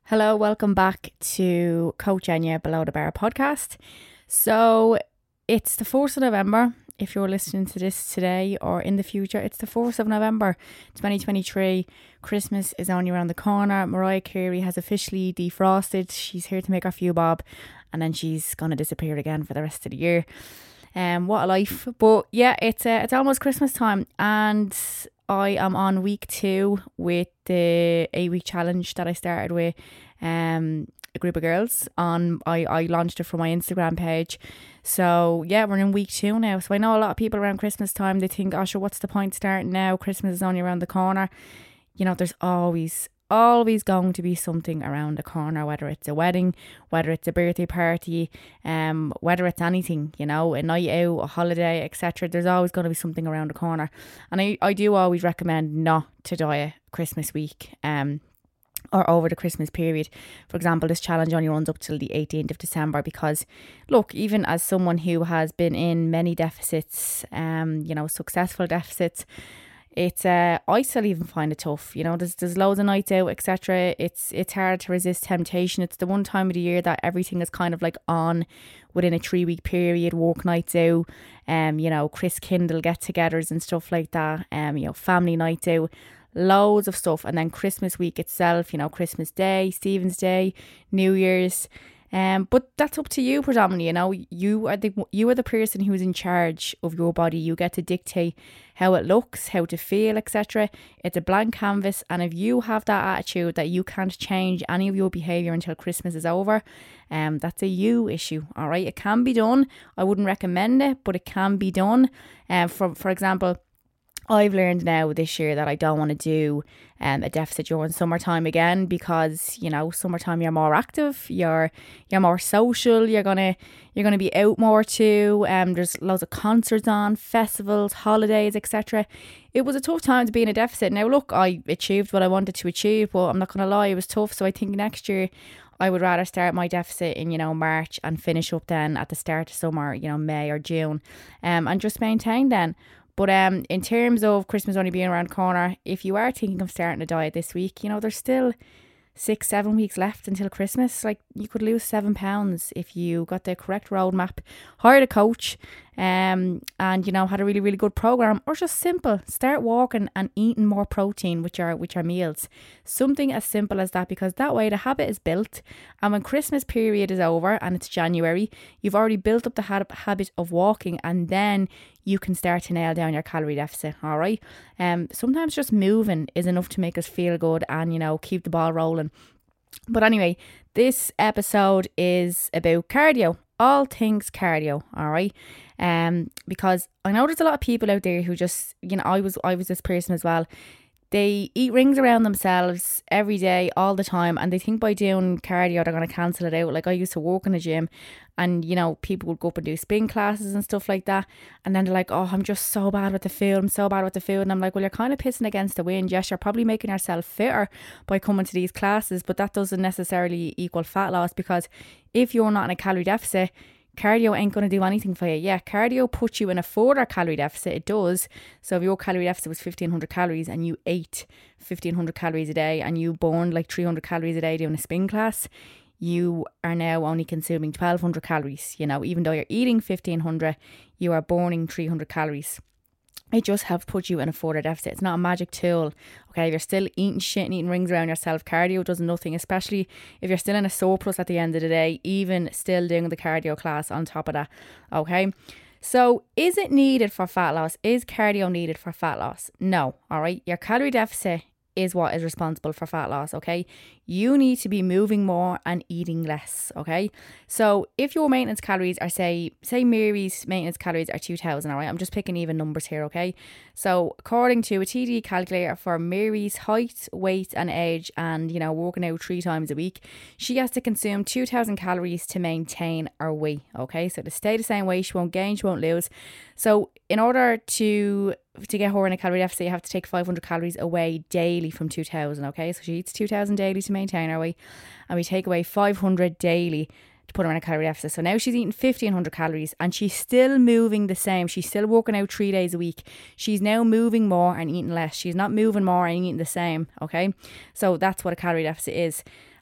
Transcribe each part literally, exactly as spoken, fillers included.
Hello, welcome back to Coach Enya Below the Bar podcast. So it's the fourth of November. If you're listening to this today or in the future, it's the fourth of November twenty twenty-three. Christmas is only around the corner. Mariah Carey has officially defrosted. She's here to make her few bob and then she's going to disappear again for the rest of the year. Um, what a life. But yeah, it's uh, it's almost Christmas time and I am on week two with the eight week challenge that I started with um, a group of girls on. I, I launched it from my Instagram page. So yeah, we're in week two now. So I know a lot of people around Christmas time, they think, oh sure, what's the point starting now? Christmas is only around the corner. You know, there's always always going to be something around the corner, whether it's a wedding, whether it's a birthday party, um, whether it's anything, you know, a night out, a holiday, et cetera. There's always going to be something around the corner. And I, I do always recommend not to diet Christmas week, um, or over the Christmas period. For example, this challenge only runs up till the eighteenth of December because, look, even as someone who has been in many deficits, um, you know, successful deficits, It's uh, I still even find it tough. You know, there's there's loads of nights out, et cetera. It's it's hard to resist temptation. It's the one time of the year that everything is kind of like on within a three week period. Walk nights out, um, you know, Chris Kindle get-togethers and stuff like that. Um, you know, family nights out, loads of stuff, and then Christmas week itself. You know, Christmas Day, Stephen's Day, New Year's. Um, but that's up to you predominantly, you know, you are the you are the person who is in charge of your body. You get to dictate how it looks, how to feel, et cetera. It's a blank canvas, and if you have that attitude that you can't change any of your behaviour until Christmas is over, um, that's a you issue, all right? It can be done. I wouldn't recommend it, but it can be done. Um, for for example, I've learned now this year that I don't want to do um, a deficit during summertime again because, you know, summertime you're more active, you're you're more social, you're gonna you're gonna be out more too. Um, there's loads of concerts on, festivals, holidays, et cetera. It was a tough time to be in a deficit. Now look, I achieved what I wanted to achieve, but I'm not gonna lie, it was tough. So I think next year I would rather start my deficit in, you know, March and finish up then at the start of summer, you know, May or June, um, and just maintain then. But um, in terms of Christmas only being around the corner, if you are thinking of starting a diet this week, you know, there's still six, seven weeks left until Christmas. Like, you could lose seven pounds if you got the correct roadmap, hired a coach, um, and, you know, had a really, really good program, or just simple, start walking and eating more protein with your, with your meals. Something as simple as that, because that way the habit is built. And when Christmas period is over and it's January, you've already built up the ha- habit of walking, and then you can start to nail down your calorie deficit, all right? Um, sometimes just moving is enough to make us feel good and, you know, keep the ball rolling. But anyway, this episode is about cardio, all things cardio, all right? Um, because I know there's a lot of people out there who just, you know, I was I was this person as well. They eat rings around themselves every day, all the time, and they think by doing cardio they're going to cancel it out. Like, I used to work in a gym and, you know, people would go up and do spin classes and stuff like that, and then they're like, oh, I'm just so bad with the food, I'm so bad with the food. And I'm like, well, you're kind of pissing against the wind. Yes, you're probably making yourself fitter by coming to these classes, but that doesn't necessarily equal fat loss, because if you're not in a calorie deficit, cardio ain't going to do anything for you. Yeah, cardio puts you in a further calorie deficit. It does. So if your calorie deficit was fifteen hundred calories and you ate fifteen hundred calories a day and you burned like three hundred calories a day doing a spin class, you are now only consuming twelve hundred calories. You know, even though you're eating fifteen hundred, you are burning three hundred calories. It just helps put you in a further deficit. It's not a magic tool. Okay, if you're still eating shit and eating rings around yourself, cardio does nothing, especially if you're still in a surplus at the end of the day, even still doing the cardio class on top of that. Okay, so is it needed for fat loss? Is cardio needed for fat loss? No, all right. Your calorie deficit is what is responsible for fat loss, okay? You need to be moving more and eating less, okay? So if your maintenance calories are, say, say Mary's maintenance calories are two thousand, all right? I'm just picking even numbers here, okay? So according to a T D calculator for Mary's height, weight and age, and, you know, working out three times a week, she has to consume two thousand calories to maintain her weight, okay? So to stay the same weight, she won't gain, she won't lose. So in order to to get her in a calorie deficit, you have to take five hundred calories away daily from two thousand, okay? So she eats two thousand daily to maintain her weight, and we take away five hundred daily to put her in a calorie deficit. So now she's eating fifteen hundred calories and she's still moving the same. She's still working out three days a week. She's now moving more and eating less. She's not moving more and eating the same, okay? So that's what a calorie deficit is.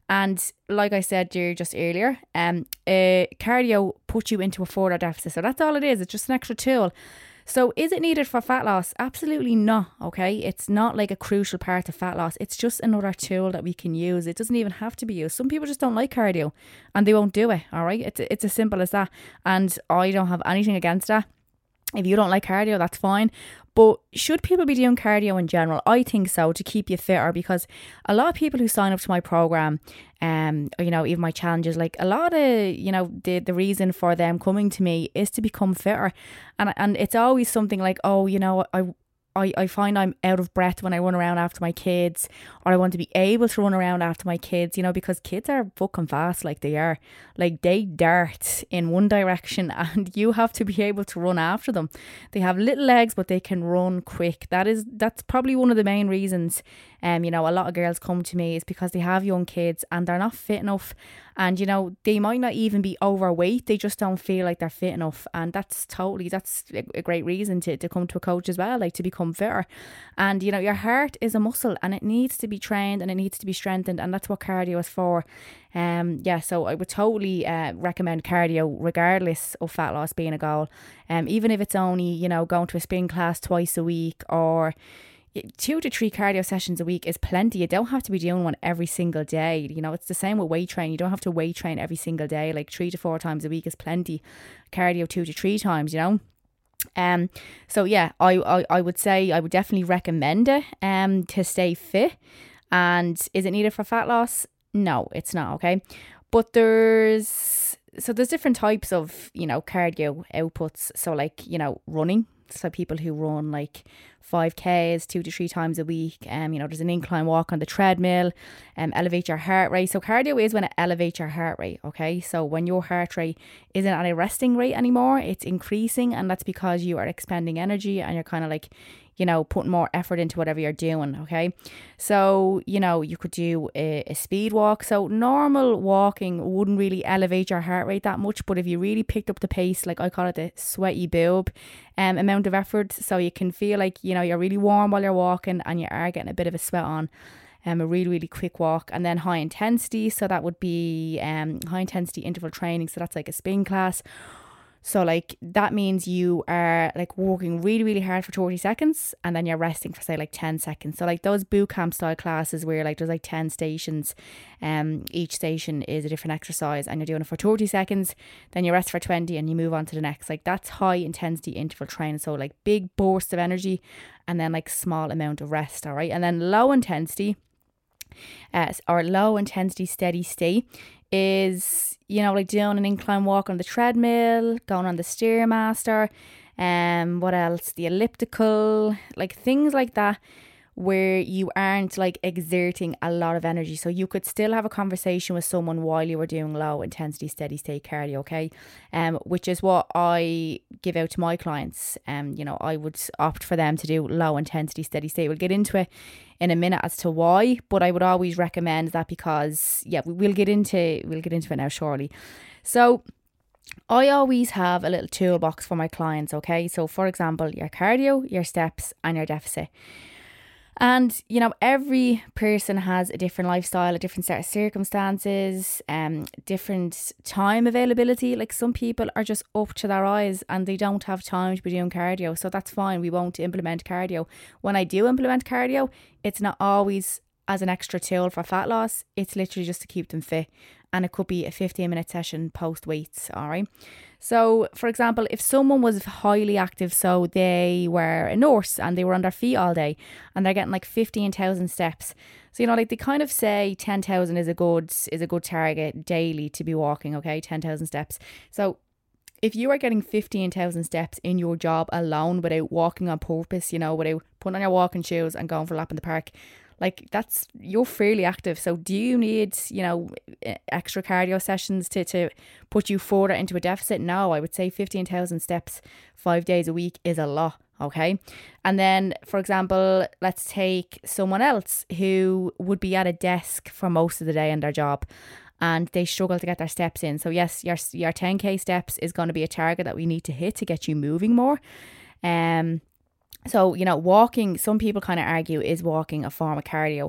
And like I said dear, just earlier, um, uh, cardio puts you into a further deficit. So that's all it is. It's just an extra tool. So is it needed for fat loss? Absolutely not, okay? It's not like a crucial part of fat loss. It's just another tool that we can use. It doesn't even have to be used. Some people just don't like cardio and they won't do it, all right? It's, it's as simple as that. And I don't have anything against that. If you don't like cardio, that's fine. But should people be doing cardio in general? I think so, to keep you fitter, because a lot of people who sign up to my program, um, or, you know, even my challenges, like a lot of, you know, the the reason for them coming to me is to become fitter. And and it's always something like, oh, you know, I I, I find I'm out of breath when I run around after my kids, or I want to be able to run around after my kids, you know, because kids are fucking fast, like they are. Like they dart in one direction and you have to be able to run after them. They have little legs, but they can run quick. That is, that's probably one of the main reasons, um, you know, a lot of girls come to me is because they have young kids and they're not fit enough. And, you know, they might not even be overweight. They just don't feel like they're fit enough. And that's totally, that's a great reason to, to come to a coach as well, like to become fitter. And, you know, your heart is a muscle and it needs to be trained and it needs to be strengthened. And that's what cardio is for. Um, yeah, so I would totally uh, recommend cardio regardless of fat loss being a goal. Um, even if it's only, you know, going to a spin class twice a week, or two to three cardio sessions a week is plenty. You don't have to be doing one every single day. You know, it's the same with weight training. You don't have to weight train every single day. Like three to four times a week is plenty. Cardio two to three times, you know. Um, so yeah, I, I, I would say I would definitely recommend it um to stay fit. And is it needed for fat loss? No, it's not, okay? But there's, so there's different types of, you know, cardio outputs. So like, you know, running. So people who run like five Ks two to three times a week. Um, you know, there's an incline walk on the treadmill, um, elevate your heart rate. So cardio is when it elevates your heart rate, okay? So when your heart rate isn't at a resting rate anymore, it's increasing, and that's because you are expending energy and you're kind of like, you know, putting more effort into whatever you're doing, okay? So, you know, you could do a, a speed walk. So normal walking wouldn't really elevate your heart rate that much, but if you really picked up the pace, like I call it the sweaty boob um, amount of effort, so you can feel like, you know, you're really warm while you're walking and you are getting a bit of a sweat on, um, a really, really quick walk. And then high intensity, so that would be um, high intensity interval training, so that's like a spin class. So like that means you are like working really, really hard for thirty seconds and then you're resting for say like ten seconds. So like those boot camp style classes where like there's like ten stations, um, each station is a different exercise and you're doing it for thirty seconds, then you rest for twenty and you move on to the next. Like that's high intensity interval training. So like big bursts of energy and then like small amount of rest, all right? And then low intensity, uh, or low intensity steady state is, you know, like doing an incline walk on the treadmill, going on the Stairmaster, um, what else? The elliptical, like things like that, where you aren't like exerting a lot of energy. So you could still have a conversation with someone while you were doing low intensity steady state cardio, okay? Um, which is what I give out to my clients. Um, you know, I would opt for them to do low intensity steady state. We'll get into it in a minute as to why, but I would always recommend that because yeah, we'll get into we'll get into it now shortly. So I always have a little toolbox for my clients, okay? So for example, your cardio, your steps and your deficit. And, you know, every person has a different lifestyle, a different set of circumstances, um, different time availability. Like some people are just up to their eyes and they don't have time to be doing cardio. So that's fine. We won't implement cardio. When I do implement cardio, it's not always as an extra tool for fat loss. It's literally just to keep them fit. And it could be a fifteen minute session post weights, all right? So, for example, if someone was highly active, so they were a nurse and they were on their feet all day and they're getting like fifteen thousand steps. So, you know, like they kind of say ten thousand is a good is a good target daily to be walking, okay? ten thousand steps. So, if you are getting fifteen thousand steps in your job alone without walking on purpose, you know, without putting on your walking shoes and going for a lap in the park, like that's, you're fairly active. So do you need, you know, extra cardio sessions to, to put you further into a deficit? No, I would say fifteen thousand steps five days a week is a lot, okay? And then, for example, let's take someone else who would be at a desk for most of the day in their job and they struggle to get their steps in. So yes, your, your ten K steps is going to be a target that we need to hit to get you moving more. Um. So, you know, walking, some people kind of argue, is walking a form of cardio?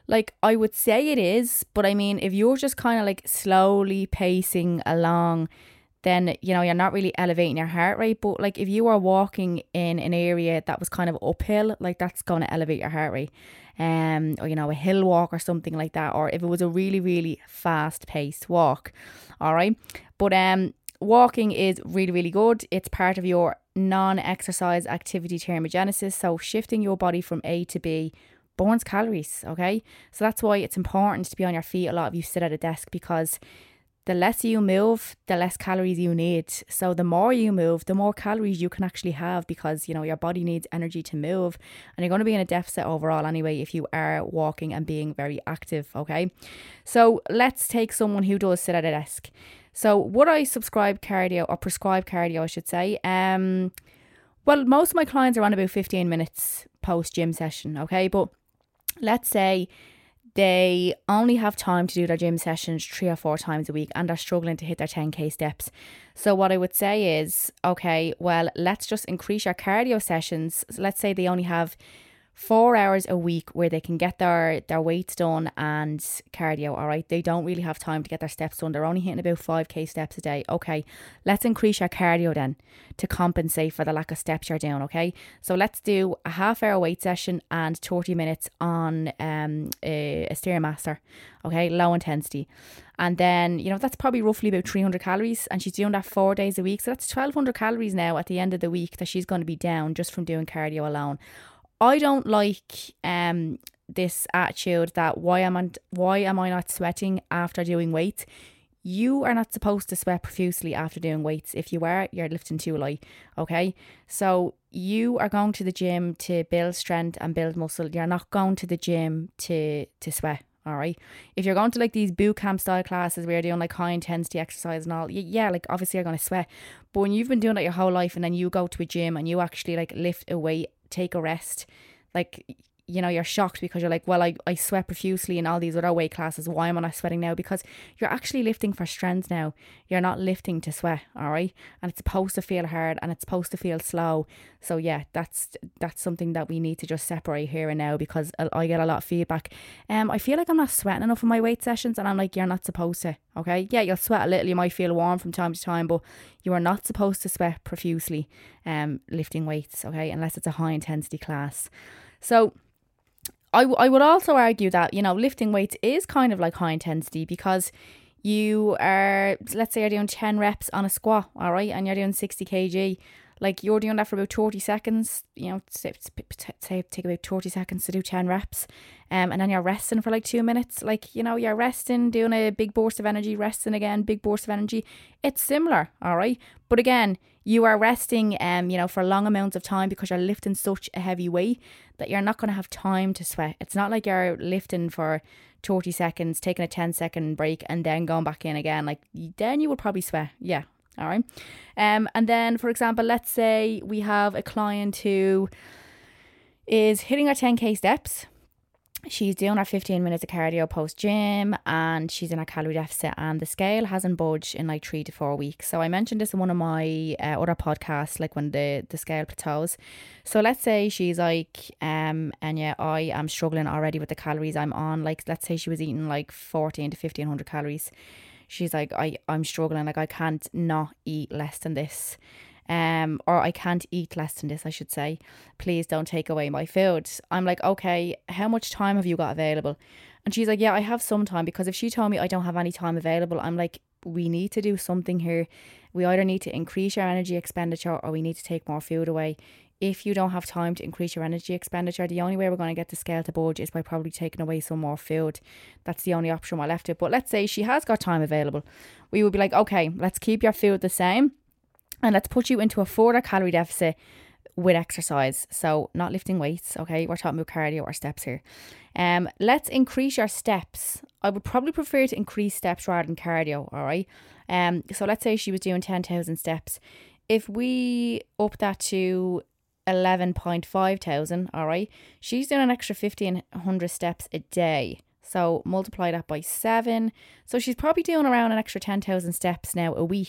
Like, I would say it is, but I mean, if you're just kind of like slowly pacing along, then, you know, you're not really elevating your heart rate. But like if you are walking in an area that was kind of uphill, like that's going to elevate your heart rate. Um, or, you know, a hill walk or something like that. Or if it was a really, really fast paced walk. All right. But um, walking is really, really good. It's part of your non-exercise activity thermogenesis. So shifting your body from A to B burns calories. Okay. So that's why it's important to be on your feet. A lot of you sit at a desk because the less you move, the less calories you need. So the more you move, the more calories you can actually have because, you know, your body needs energy to move and you're going to be in a deficit overall anyway if you are walking and being very active, okay? So let's take someone who does sit at a desk. So would I subscribe cardio or prescribe cardio, I should say? Um, well, most of my clients are on about fifteen minutes post gym session, okay? But let's say they only have time to do their gym sessions three or four times a week and they're struggling to hit their ten K steps. So what I would say is, okay, well, let's just increase your cardio sessions. So let's say they only have four hours a week where they can get their, their weights done and cardio, all right? They don't really have time to get their steps done. They're only hitting about five K steps a day. Okay, let's increase your cardio then to compensate for the lack of steps you're doing, okay? So let's do a half hour weight session and thirty minutes on um a, a Stairmaster, okay? Low intensity. And then, you know, that's probably roughly about three hundred calories and she's doing that four days a week. So that's twelve hundred calories now at the end of the week that she's going to be down just from doing cardio alone. I don't like um this attitude that why am I why am I not sweating after doing weights? You are not supposed to sweat profusely after doing weights. If you are, you're lifting too light. Okay, so you are going to the gym to build strength and build muscle. You're not going to the gym to to sweat. All right. If you're going to like these boot camp style classes where you're doing like high intensity exercise and all, yeah, like obviously you're going to sweat. But when you've been doing that your whole life and then you go to a gym and you actually like lift a weight, take a rest, like, you know, you're shocked because you're like, well, I, I sweat profusely in all these other weight classes. Why am I not sweating now? Because you're actually lifting for strength now. You're not lifting to sweat, all right? And it's supposed to feel hard and it's supposed to feel slow. So yeah, that's that's something that we need to just separate here and now because I get a lot of feedback. Um, I feel like I'm not sweating enough in my weight sessions and I'm like, you're not supposed to, okay? Yeah, you'll sweat a little. You might feel warm from time to time, but you are not supposed to sweat profusely um, lifting weights, okay? Unless it's a high intensity class. So I, w- I would also argue that, you know, lifting weights is kind of like high intensity because you are, let's say you're doing ten reps on a squat, all right, and you're doing sixty kilograms. Like you're doing that for about thirty seconds, you know, say, say take about thirty seconds to do ten reps. Um, and then you're resting for like two minutes. Like, you know, you're resting, doing a big burst of energy, resting again, big burst of energy. It's similar, all right? But again, you are resting, um, you know, for long amounts of time because you're lifting such a heavy weight that you're not going to have time to sweat. It's not like you're lifting for thirty seconds, taking a ten second break and then going back in again. Like then you would probably sweat. Yeah. All right. Um, and then, for example, let's say we have a client who is hitting her ten K steps. She's doing her fifteen minutes of cardio post gym and she's in a calorie deficit and the scale hasn't budged in like three to four weeks. So I mentioned this in one of my uh, other podcasts, like when the, the scale plateaus. So let's say she's like, um, and yeah, I am struggling already with the calories I'm on. Like, let's say she was eating like fourteen to fifteen hundred calories. She's like, I, I'm struggling. Like, I can't not eat less than this. Um, or I can't eat less than this, I should say. Please don't take away my food. I'm like, okay, how much time have you got available? And she's like, yeah, I have some time. Because if she told me I don't have any time available, I'm like, we need to do something here. We either need to increase your energy expenditure or we need to take more food away. If you don't have time to increase your energy expenditure, the only way we're going to get the scale to budge is by probably taking away some more food. That's the only option we're left with. But let's say she has got time available. We would be like, okay, let's keep your food the same and let's put you into a further calorie deficit with exercise. So not lifting weights, okay? We're talking about cardio or steps here. Um, let's increase your steps. I would probably prefer to increase steps rather than cardio, all right? Um, so let's say she was doing ten thousand steps. If we up that to eleven point five thousand, all right, she's doing an extra fifteen hundred steps a day. So multiply that by seven. So she's probably doing around an extra ten thousand steps now a week.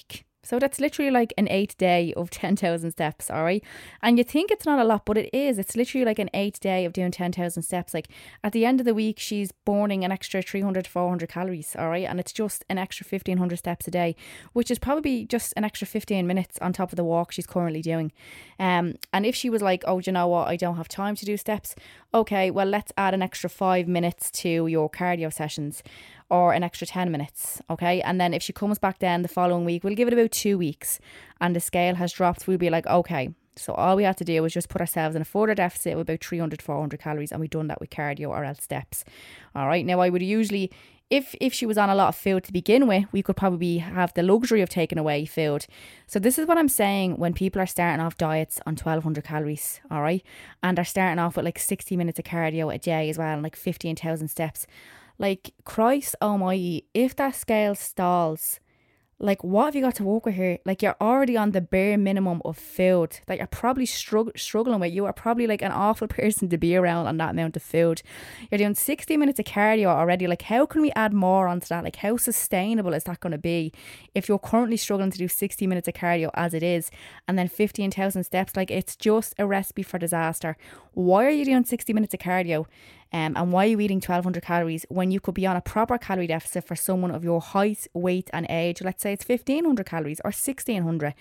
So that's literally like an eighth day of ten thousand steps, all right? And you think it's not a lot, but it is. It's literally like an eighth day of doing ten thousand steps. Like at the end of the week, she's burning an extra three hundred to four hundred calories, all right? And it's just an extra fifteen hundred steps a day, which is probably just an extra fifteen minutes on top of the walk she's currently doing. Um, and if she was like, oh, do you know what? I don't have time to do steps. Okay, well, let's add an extra five minutes to your cardio sessions, or an extra ten minutes, okay? And then if she comes back then the following week, we'll give it about two weeks and the scale has dropped, we'll be like, okay, so all we have to do is just put ourselves in a further deficit of about three hundred, four hundred calories, and we've done that with cardio or else steps. All right, now I would usually, if if she was on a lot of food to begin with, we could probably have the luxury of taking away food. So this is what I'm saying when people are starting off diets on twelve hundred calories, all right? And they're starting off with like sixty minutes of cardio a day as well, and like fifteen thousand steps. Like, Christ almighty, if that scale stalls, like, what have you got to work with here? Like, you're already on the bare minimum of food that you're probably strugg- struggling with. You are probably like an awful person to be around on that amount of food. You're doing sixty minutes of cardio already. Like, how can we add more onto that? Like, how sustainable is that going to be if you're currently struggling to do sixty minutes of cardio as it is, and then fifteen thousand steps? Like, it's just a recipe for disaster. Why are you doing sixty minutes of cardio? Um, and why are you eating twelve hundred calories when you could be on a proper calorie deficit for someone of your height, weight and age? Let's say it's fifteen hundred calories or sixteen hundred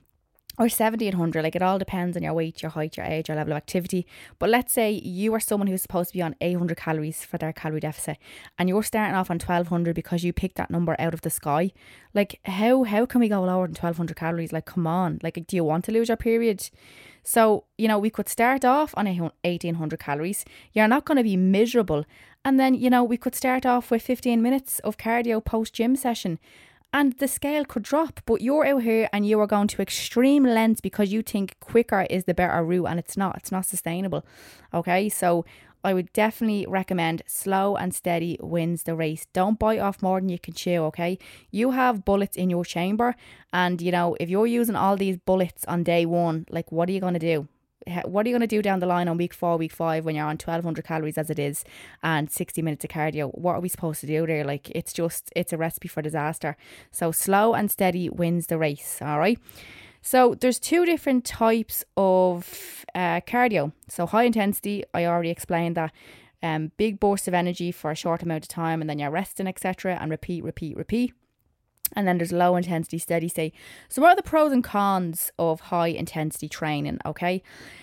or seventeen hundred. Like, it all depends on your weight, your height, your age, your level of activity. But let's say you are someone who's supposed to be on eight hundred calories for their calorie deficit, and you're starting off on twelve hundred because you picked that number out of the sky. Like, how how can we go lower than twelve hundred calories? Like, come on. Like, do you want to lose your period? So, you know, we could start off on eighteen hundred calories. You're not going to be miserable. And then, you know, we could start off with fifteen minutes of cardio post gym session, and the scale could drop. But you're out here and you are going to extreme lengths because you think quicker is the better route, and it's not. It's not sustainable. Okay, so I would definitely recommend slow and steady wins the race. Don't bite off more than you can chew, okay? You have bullets in your chamber, and, you know, if you're using all these bullets on day one, like, what are you going to do? What are you going to do down the line on week four, week five, when you're on twelve hundred calories as it is and sixty minutes of cardio? What are we supposed to do there? Like, it's just, it's a recipe for disaster. So slow and steady wins the race, all right? So there's two different types of uh, cardio. So high intensity, I already explained that. Um, big bursts of energy for a short amount of time, and then you're resting, et cetera, and repeat, repeat, repeat. And then there's low intensity, steady state. So what are the pros and cons of high intensity training? Okay.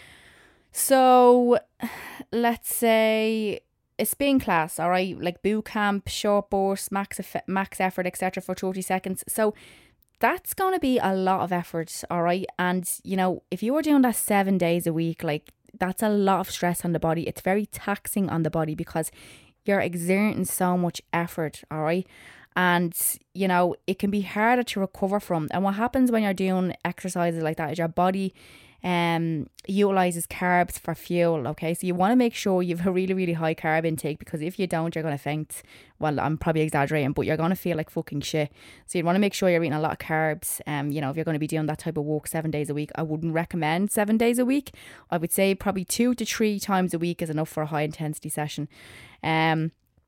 So let's say a spin class, all right, like boot camp, short burst, max eff- max effort, et cetera for thirty seconds. So that's going to be a lot of effort, all right? And, you know, if you were doing that seven days a week, like, that's a lot of stress on the body. It's very taxing on the body because you're exerting so much effort, all right? And, you know, it can be harder to recover from. And what happens when you're doing exercises like that is your body um utilizes carbs for fuel, okay? So you want to make sure you have a really, really high carb intake, because if you don't, you're going to faint. Well, I'm probably exaggerating, but you're going to feel like fucking shit. So you want to make sure you're eating a lot of carbs. Um, you know, if you're going to be doing that type of work seven days a week, I wouldn't recommend seven days a week. I would say probably two to three times a week is enough for a high intensity session. Um,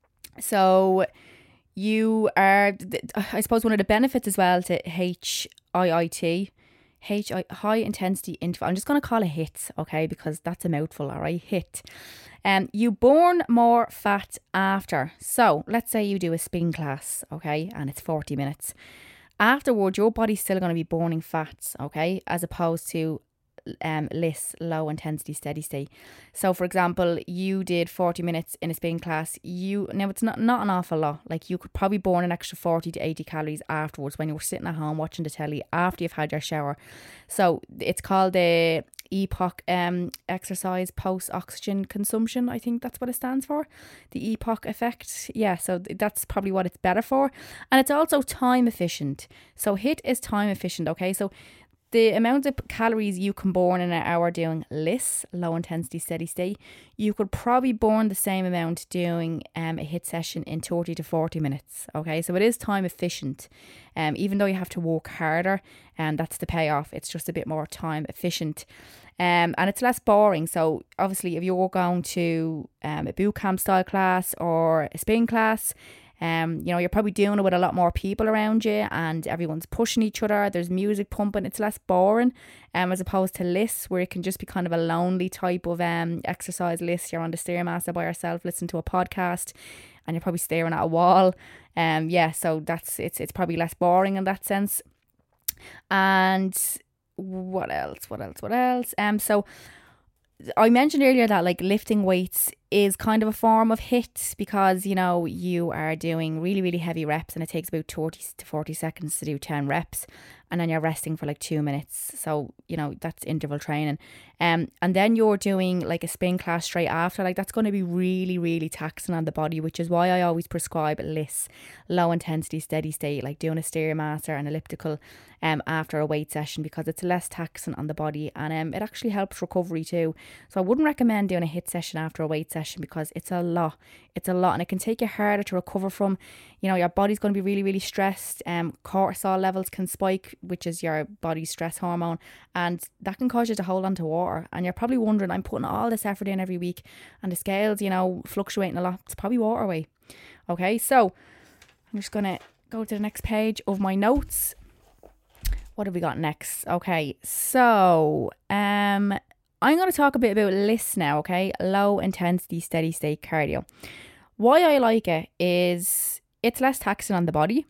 so you are, I suppose one of the benefits as well to H I I T, H I, high intensity interval. I'm just going to call it HIIT, okay, because that's a mouthful, all right, HIIT. Um, you burn more fat after. So let's say you do a spin class, okay, and it's forty minutes. Afterward, your body's still going to be burning fats, okay, as opposed to um less low intensity steady state. So for example, you did forty minutes in a spin class. You now it's not not an awful lot. Like, you could probably burn an extra forty to eighty calories afterwards when you were sitting at home watching the telly after you've had your shower. So it's called the E P O C um exercise post oxygen consumption. I think that's what it stands for, the E P O C effect. Yeah, so that's probably what it's better for. And it's also time efficient. So HIIT is time efficient, okay? So the amount of calories you can burn in an hour doing less low intensity steady state, you could probably burn the same amount doing um, a HIIT session in thirty to forty minutes. Okay, so it is time efficient, um, even though you have to work harder, and that's the payoff. It's just a bit more time efficient. Um, and it's less boring. So obviously, if you're going to um, a boot camp style class or a spin class, Um, you know, you're probably doing it with a lot more people around you and everyone's pushing each other. There's music pumping. It's less boring um, as opposed to lists where it can just be kind of a lonely type of um exercise list. You're on the Stairmaster by yourself, listening to a podcast and you're probably staring at a wall. Um, yeah, so that's it's it's probably less boring in that sense. And what else? What else? What else? Um, so I mentioned earlier that like lifting weights is kind of a form of HIIT because, you know, you are doing really, really heavy reps and it takes about thirty to forty seconds to do ten reps and then you're resting for like two minutes. So, you know, that's interval training. Um, and then you're doing like a spin class straight after. Like that's going to be really, really taxing on the body, which is why I always prescribe L I S S, low intensity, steady state, like doing a Stairmaster and elliptical um, after a weight session because it's less taxing on the body and um, it actually helps recovery too. So I wouldn't recommend doing a HIIT session after a weight session because it's a lot. It's a lot and it can take you harder to recover from. You know, your body's going to be really, really stressed. Um, cortisol levels can spike, which is your body's stress hormone, and that can cause you to hold on to water. And you're probably wondering, I'm putting all this effort in every week and the scales, you know, fluctuating a lot. It's probably water weight. Okay, so I'm just going to go to the next page of my notes. What have we got next? Okay, so um, I'm going to talk a bit about L I S now, okay? Low intensity, steady state cardio. Why I like it is it's less taxing on the body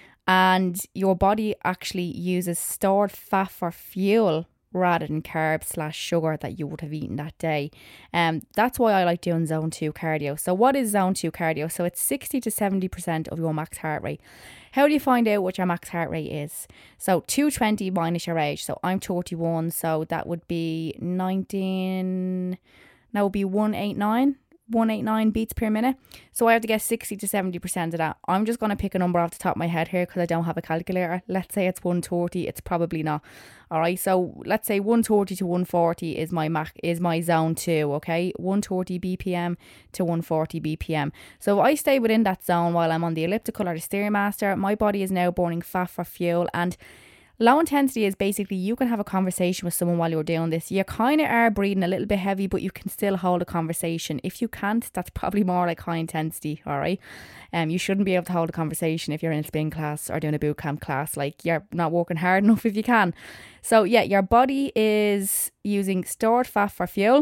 and your body actually uses stored fat for fuel rather than carbs slash sugar that you would have eaten that day. Um, that's why I like doing zone two cardio. So what is zone two cardio? So it's sixty to seventy percent of your max heart rate. How do you find out what your max heart rate is? So two twenty minus your age. So I'm thirty-one, so that would be nineteen, that would be one eighty-nine. one eighty-nine beats per minute. So I have to get sixty to seventy percent of that. I'm just going to pick a number off the top of my head here because I don't have a calculator. Let's say it's one thirty. It's probably not. All right. So let's say one thirty to one forty is my mac is my zone two. Okay. one thirty B P M to one forty B P M. So if I stay within that zone while I'm on the elliptical or the Stairmaster, my body is now burning fat for fuel. And low intensity is basically you can have a conversation with someone while you're doing this. You kind of are breathing a little bit heavy, but you can still hold a conversation. If you can't, that's probably more like high intensity, all right? Um, you shouldn't be able to hold a conversation if you're in a spin class or doing a boot camp class. Like, you're not working hard enough if you can. So yeah, your body is using stored fat for fuel.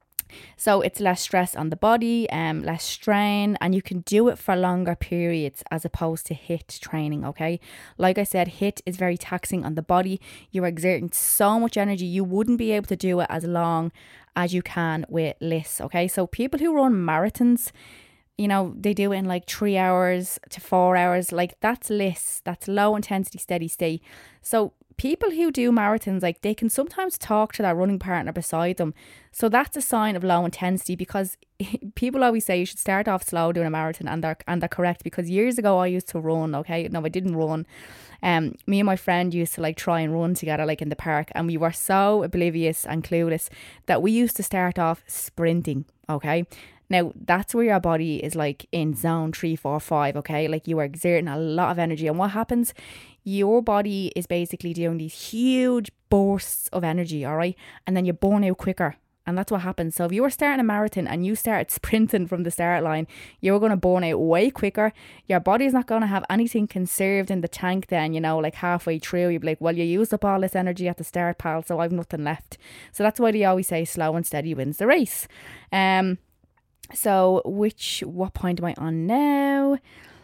So it's less stress on the body, um, less strain, and you can do it for longer periods as opposed to HIIT training, okay? Like I said, HIIT is very taxing on the body. You're exerting so much energy, you wouldn't be able to do it as long as you can with L I S S, okay? So people who run marathons, you know, they do it in like three hours to four hours. Like that's L I S S, that's low intensity, steady state. So people who do marathons, like they can sometimes talk to their running partner beside them. So that's a sign of low intensity because people always say you should start off slow doing a marathon, and they're, and they're correct because years ago I used to run, okay? No, I didn't run. Um, me and my friend used to like try and run together like in the park, and we were so oblivious and clueless that we used to start off sprinting, okay? Now, that's where your body is like in zone three, four, five, okay? Like you are exerting a lot of energy. And what happens? Your body is basically doing these huge bursts of energy, all right? And then you burn out quicker. And that's what happens. So if you were starting a marathon and you started sprinting from the start line, you're going to burn out way quicker. Your body's not going to have anything conserved in the tank then, you know, like halfway through. You'd be like, well, you used up all this energy at the start, pal, so I've nothing left. So that's why they always say slow and steady wins the race. Um... So which, what point am I on now?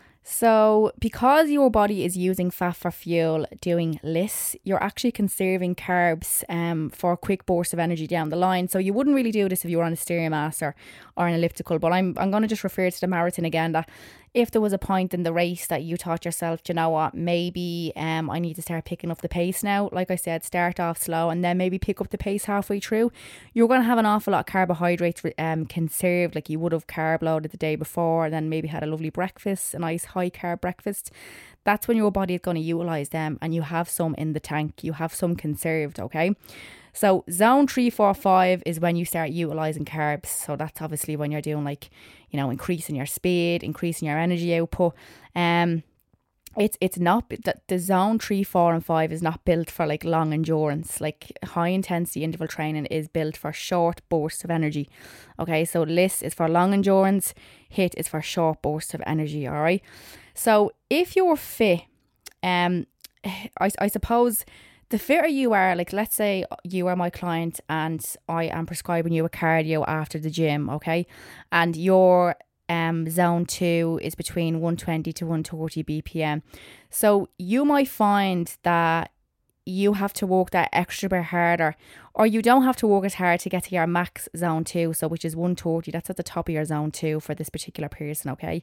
So because your body is using fat for fuel doing L I S S, you're actually conserving carbs um, for a quick burst of energy down the line. So you wouldn't really do this if you were on a Stairmaster or an elliptical, but I'm I'm going to just refer to the marathon again, that if there was a point in the race that you thought yourself, you know what, maybe um I need to start picking up the pace now. Like I said, start off slow and then maybe pick up the pace halfway through. You're going to have an awful lot of carbohydrates um conserved, like you would have carb loaded the day before and then maybe had a lovely breakfast, a nice high carb breakfast. That's when your body is going to utilise them and you have some in the tank, you have some conserved, okay? So zone three, four, five is when you start utilising carbs. So that's obviously when you're doing like, you know, increasing your speed, increasing your energy output. Um, it's it's not the, the zone three, four, and five is not built for like long endurance. Like high intensity interval training is built for short bursts of energy. Okay, so L I S is for long endurance, HIIT is for short bursts of energy. All right, so if you're fit, um, I I suppose the fitter you are, like let's say you are my client and I am prescribing you a cardio after the gym, okay, and your um zone two is between one twenty to one thirty B P M. So you might find that you have to work that extra bit harder, or you don't have to work as hard to get to your max zone two, so which is one thirty. That's at the top of your zone two for this particular person, okay?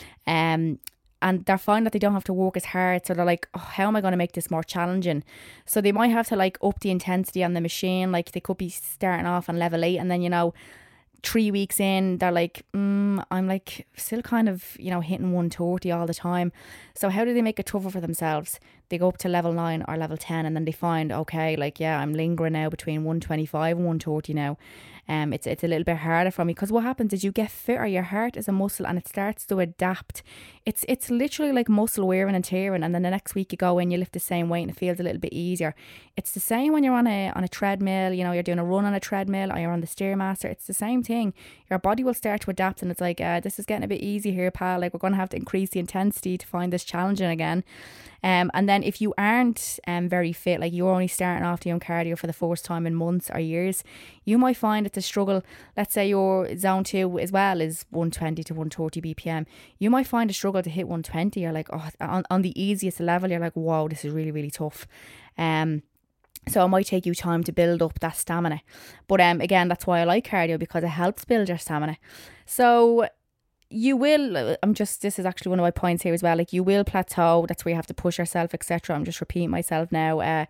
Um And they're finding that they don't have to work as hard. So they're like, oh, how am I going to make this more challenging? So they might have to like up the intensity on the machine. Like they could be starting off on level eight and then, you know, three weeks in, they're like, mm, I'm like still kind of, you know, hitting one thirty all the time. So how do they make it tougher for themselves? They go up to level nine or level ten and then they find, okay, like, yeah, I'm lingering now between one twenty-five and one thirty now. Um, it's it's a little bit harder for me because what happens is you get fitter. Your heart is a muscle and it starts to adapt. It's it's literally like muscle wearing and tearing, and then the next week you go in, you lift the same weight and it feels a little bit easier. It's the same when you're on a on a treadmill. You know, you're doing a run on a treadmill or you're on the Stairmaster. It's the same thing. Your body will start to adapt, and it's like, uh, this is getting a bit easy here, pal. Like we're going to have to increase the intensity to find this challenging again. Um, and then if you aren't um very fit, like you're only starting off doing cardio for the first time in months or years, you might find it's a struggle. Let's say your zone two as well is one twenty to one thirty B P M. You might find a struggle to hit one twenty. You're like, oh, on, on the easiest level, you're like, wow, this is really, really tough. Um, so it might take you time to build up that stamina. But um, again, that's why I like cardio, because it helps build your stamina. So you will, I'm just, this is actually one of my points here as well, like you will plateau. That's where you have to push yourself, et cetera. I'm just repeating myself now uh,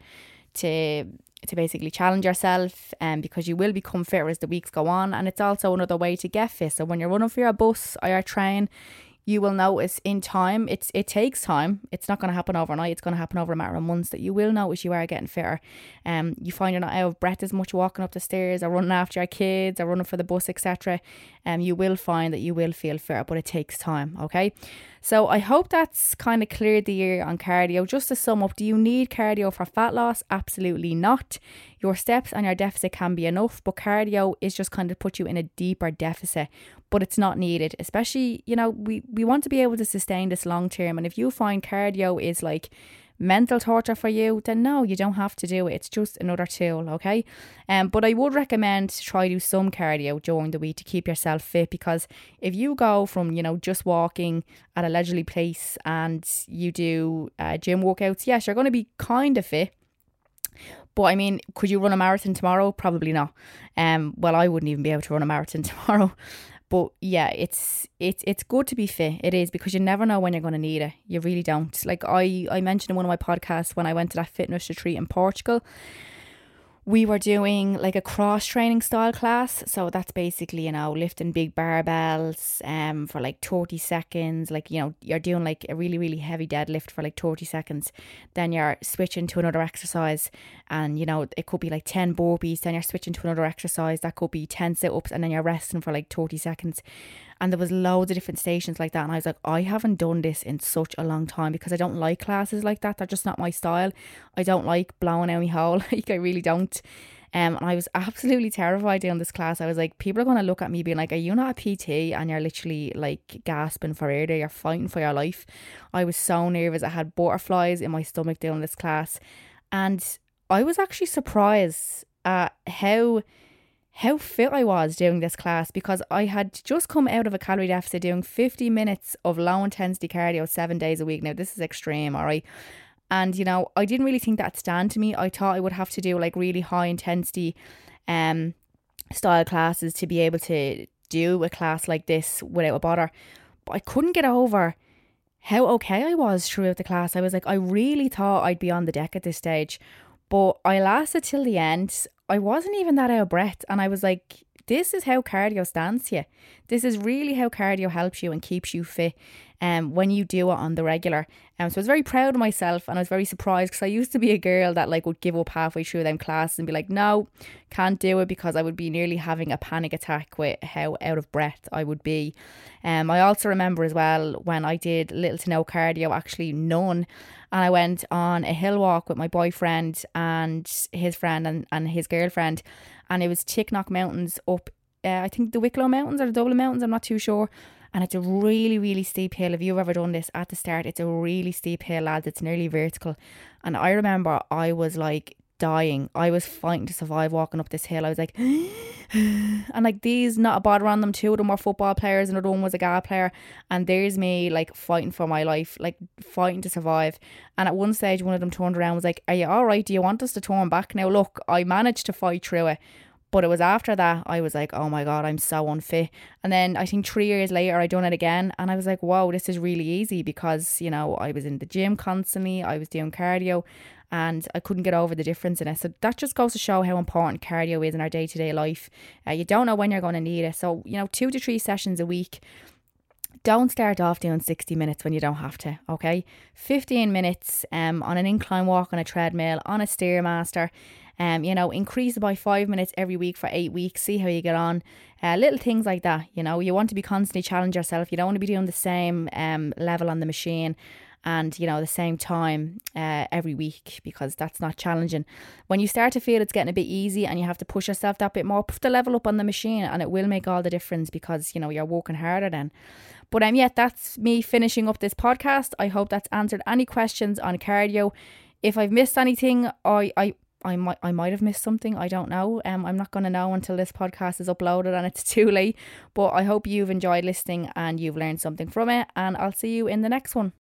to to basically challenge yourself, um, because you will become fitter as the weeks go on. And it's also another way to get fit. So when you're running for your bus or your train, you will notice in time, it's it takes time. It's not going to happen overnight. It's going to happen over a matter of months that you will notice you are getting fitter. Um, you find you're not out of breath as much walking up the stairs or running after your kids or running for the bus, et cetera. Um, you will find that you will feel fitter, but it takes time, okay? So I hope that's kind of cleared the air on cardio. Just to sum up, do you need cardio for fat loss? Absolutely not. Your steps and your deficit can be enough, but cardio is just kind of put you in a deeper deficit, but it's not needed. Especially, you know, we, we want to be able to sustain this long term. And if you find cardio is like mental torture for you, then no, you don't have to do it. It's just another tool, okay? Um, but I would recommend to try do some cardio during the week to keep yourself fit, because if you go from, you know, just walking at a leisurely pace and you do uh, gym workouts, yes, you're going to be kind of fit. But I mean, could you run a marathon tomorrow? Probably not. Um, well, I wouldn't even be able to run a marathon tomorrow. But yeah, it's it's it's good to be fit. It is, because you never know when you're going to need it. You really don't. Like I, I mentioned in one of my podcasts, when I went to that fitness retreat in Portugal, we were doing like a cross training style class. So that's basically, you know, lifting big barbells um for like thirty seconds. Like, you know, you're doing like a really, really heavy deadlift for like thirty seconds. Then you're switching to another exercise, and, you know, it could be like ten burpees. Then you're switching to another exercise. That could be ten sit-ups, and then you're resting for like thirty seconds. And there was loads of different stations like that. And I was like, I haven't done this in such a long time, because I don't like classes like that. They're just not my style. I don't like blowing out my hole. Like, I really don't. Um, and I was absolutely terrified doing this class. I was like, people are going to look at me being like, are you not a P T? And you're literally like gasping for air there. You're fighting for your life. I was so nervous. I had butterflies in my stomach doing this class. And I was actually surprised at how... how fit I was doing this class, because I had just come out of a calorie deficit doing fifty minutes of low intensity cardio seven days a week. Now, this is extreme, all right? And, you know, I didn't really think that'd stand to me. I thought I would have to do like really high intensity um style classes to be able to do a class like this without a bother. But I couldn't get over how okay I was throughout the class. I was like, I really thought I'd be on the deck at this stage. But I lasted till the end. I wasn't even that out of breath. And I was like, this is how cardio stands to you. This is really how cardio helps you and keeps you fit. um, when you do it on the regular. Um, so I was very proud of myself, and I was very surprised because I used to be a girl that like would give up halfway through them classes and be like, no, can't do it, because I would be nearly having a panic attack with how out of breath I would be. Um, I also remember as well when I did little to no cardio, actually none, and I went on a hill walk with my boyfriend and his friend and, and his girlfriend, and it was Ticknock Mountains up, uh, I think the Wicklow Mountains or the Dublin Mountains, I'm not too sure. And it's a really, really steep hill. If you've ever done this at the start, it's a really steep hill, lads. It's nearly vertical. And I remember I was like dying. I was fighting to survive walking up this hill. I was like, and like these, not a bother on them. Two of them were football players, another one was a G A A player. And there's me like fighting for my life, like fighting to survive. And at one stage, one of them turned around and was like, are you all right? Do you want us to turn back now? Look, I managed to fight through it. But it was after that, I was like, oh my God, I'm so unfit. And then I think three years later, I done it again. And I was like, wow, this is really easy, because, you know, I was in the gym constantly. I was doing cardio and I couldn't get over the difference in it. So that just goes to show how important cardio is in our day-to-day life. Uh, you don't know when you're going to need it. So, you know, two to three sessions a week. Don't start off doing sixty minutes when you don't have to, okay? fifteen minutes um, on an incline walk on a treadmill, on a Stairmaster. Um, you know, increase it by five minutes every week for eight weeks. See how you get on. Uh, little things like that, you know. You want to be constantly challenge yourself. You don't want to be doing the same um level on the machine and, you know, the same time uh, every week, because that's not challenging. When you start to feel it's getting a bit easy and you have to push yourself that bit more, put the level up on the machine, and it will make all the difference, because, you know, you're working harder then. But um, yeah, that's me finishing up this podcast. I hope that's answered any questions on cardio. If I've missed anything, I, I I might I might have missed something. I don't know. Um, I'm not going to know until this podcast is uploaded and it's too late. But I hope you've enjoyed listening and you've learned something from it. And I'll see you in the next one.